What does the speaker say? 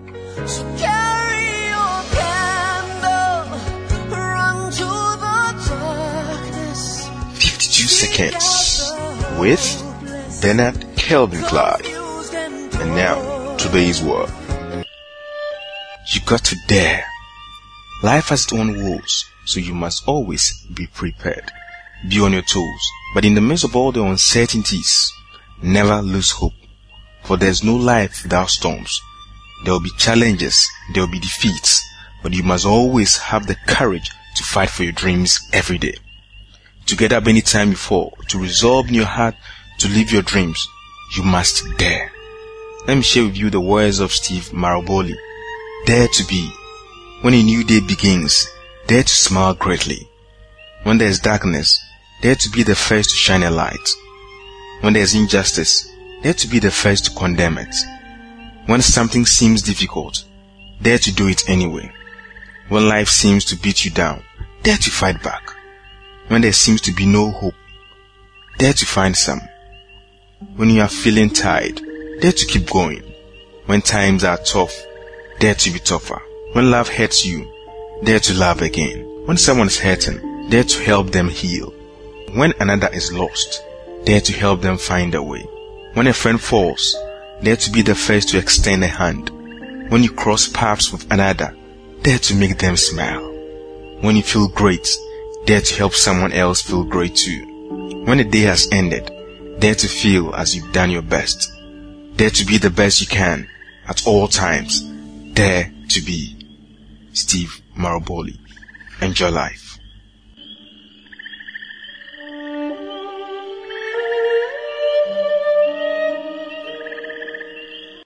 So carry your candle, run to the darkness. 52 Seconds with Bernard Kelvin Clyde. And now, today's word. You got to dare. Life has its own rules, so you must always be prepared. Be on your toes, but in the midst of all the uncertainties, never lose hope. For there's no life without storms. There will be challenges, there will be defeats, but you must always have the courage to fight for your dreams every day. To get up any time you fall, to resolve in your heart to live your dreams, you must dare. Let me share with you the words of Steve Maraboli. Dare to be. When a new day begins, dare to smile greatly. When there is darkness, dare to be the first to shine a light. When there is injustice, dare to be the first to condemn it. When something seems difficult, dare to do it anyway. When life seems to beat you down, dare to fight back. When there seems to be no hope, dare to find some. When you are feeling tired, dare to keep going. When times are tough, dare to be tougher. When love hurts you, dare to love again. When someone is hurting, dare to help them heal. When another is lost, dare to help them find a way. When a friend falls, dare to be the first to extend a hand. When you cross paths with another, dare to make them smile. When you feel great, dare to help someone else feel great too. When the day has ended, dare to feel as you've done your best. Dare to be the best you can at all times. Dare to be. Steve Maraboli. Enjoy life.